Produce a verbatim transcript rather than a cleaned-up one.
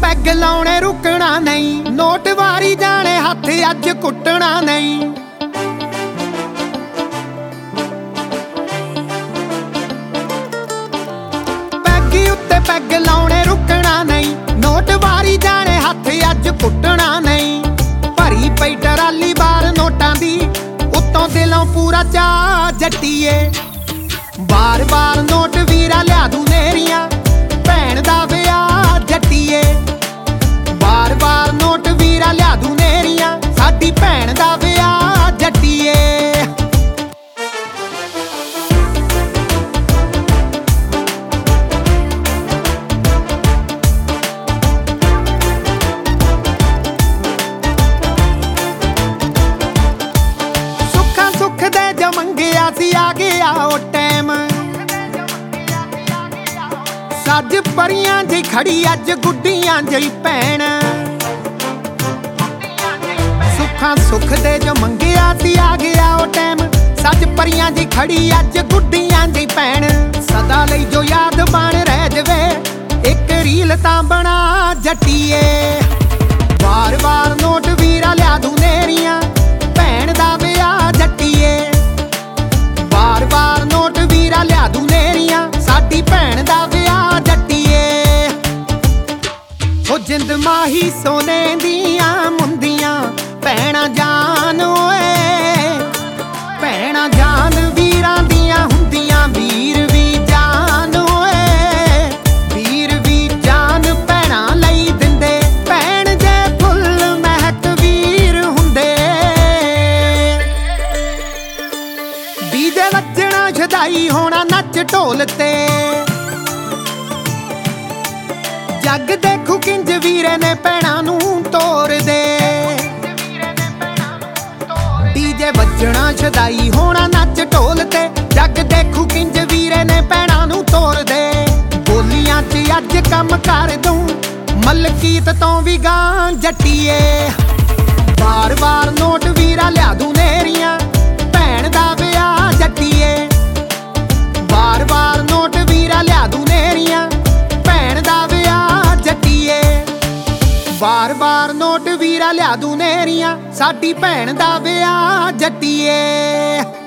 Peg ਲਾਉਣੇ ਰੁਕਣਾ ਨਹੀਂ, ਨੋਟ ਵਾਰੀ ਜਾਣੇ ਹੱਥ ਅੱਜ ਕੁੱਟਣਾ ਨਹੀਂ। ਪੈਗ ਉੱਤੇ ਪੈਗ ਲਾਉਣੇ ਰੁਕਣਾ ਨਹੀਂ, ਨੋਟ ਵਾਰੀ ਜਾਣੇ ਹੱਥ ਅੱਜ ਕੁੱਟਣਾ ਨਹੀਂ। ਭਰੀ ਪਈ ਟਰਾਲੀ ਬਾਰ ਨੋਟਾਂ ਦੀ, ਉੱਤੋਂ ਦਿਲੋਂ ਪੂਰਾ ਚਾਅ ਜੱਟੀਏ। ਬਾਰ ਬਾਰ ਨੋਟ ਵੀਰਾ ਲਿਆ ਦੂ ਨੇਰੀਆਂ, ਭੈਣ ਦਾ ਵਿਆਹ ਜੱਟੀਏ। ਬਾਰ ਬਾਰ ਨੋਟ ਵੀਰਾ ਲਿਆ ਦੂ ਨੇਰੀਆਂ, ਸਾਡੀ ਭੈਣ ਦਾ ਵਿਆਹ ਜੱਟੀਏ। ਸੁੱਖਾਂ ਸੁੱਖ ਦੇ ਜੋ ਮੰਗਿਆ ਸੀ ਆ ਗਿਆ ਉਹ ਟਾਈਮ, ਸੱਜ ਪਰੀਆਂ ਜਿਹੀ ਖੜੀ ਅੱਜ ਗੁੱਡੀਆਂ ਜਿਹੀ ਭੈਣ। ਸੁੱਖਾਂ ਸੁੱਖ ਦੇ ਜੋ ਮੰਗਿਆ ਸੀ ਆ ਗਿਆ ਉਹ ਟਾਈਮ, ਸੱਜ ਪਰੀਆਂ ਜਿਹੀ ਖੜੀ ਅੱਜ ਗੁੱਡੀਆਂ ਜਿਹੀ ਭੈਣ। ਸਦਾ ਲਈ ਜੋ ਯਾਦ ਬਣ ਰਹਿ ਜਵੇ, ਇੱਕ ਰੀਲ ਤਾਂ ਬਣਾ ਜੱਟੀਏ। ਵਾਰ ਵਾਰ ਨੋਟ ਵੀਰਾ ਲਿਆ ਦੂ ਨੇਰੀਆਂ, ਭੈਣ ਦਾ ਵਿਆਹ ਜੱਟੀਏ। ਵਾਰ ਵਾਰ ਨੋਟ ਵੀਰਾ ਲਿਆ ਦੂ ਨੇਰੀਆਂ, ਸਾਡੀ ਭੈਣ ਦਾ ਵਿਆਹ ਜੱਟੀਏ। ਉਹ ਜਿੰਦ ਮਾਹੀ ਸੋਨੇ ਦੀਆਂ ਮੁੰਦੀਆਂ, ਭੈਣਾਂ ਜਾਨ ਓਏ। ਭੈਣਾਂ ਜਾਨ ਵੀਰਾਂ ਦੀਆਂ ਹੁੰਦੀਆਂ, ਵੀਰ ਵੀ ਜਾਨ ਓਏ। ਵੀਰ ਵੀ ਜਾਨ ਭੈਣਾਂ ਲਈ ਦਿੰਦੇ, ਭੈਣ ਜੇ ਫੁੱਲ ਮਹਿਕ ਵੀਰ ਹੁੰਦੇ। ਡੀਜੇ ਵੱਜਣਾ ਛਦਾਈ ਹੋਣਾ ਨੱਚ ਢੋਲ ਤੇ, ਜੱਗ ਦੇਖੂ ਕਿੰਜ ਵੀਰੇ ਨੇ ਭੈਣਾਂ ਨੂੰ ਤੋਰਦੇ। ਡੀਜੇ ਵੱਜਣਾ ਛਦਾਈ ਹੋਣਾ ਨੱਚ ਢੋਲ ਤੇ, ਜੱਗ ਦੇਖੂ ਕਿੰਜ ਵੀਰੇ ਨੇ ਭੈਣਾਂ ਨੂੰ ਤੋਰਦੇ। ਬੋਲੀਆਂ 'ਚ ਅੱਜ ਕੰਮ ਕਰ ਦੂੰ, ਮਲਕੀਤ ਤੋਂ ਵੀ ਗਾਂ ਜੱਟੀਏ। ਵਾਰ ਵਾਰ ਨੋਟ ਵੀਰਾ ਲਿਆ ਦੂ ਨੇਰੀਆਂ, ਭੈਣ ਦਾ ਵਿਆਹ ਜੱਟੀਏ। ਵਾਰ ਵਾਰ ਨੋਟ ਵੀਰਾ ਲਿਆ ਦੂ ਨੇਰੀਆਂ, ਭੈਣ ਦਾ ਵਿਆਹ ਜੱਟੀਏ। ਵਾਰ ਵਾਰ ਨੋਟ ਵੀਰਾ ਲਿਆ ਦੂ ਨੇਰੀਆਂ, ਸਾਡੀ ਭੈਣ ਦਾ ਵਿਆਹ ਜੱਟੀਏ।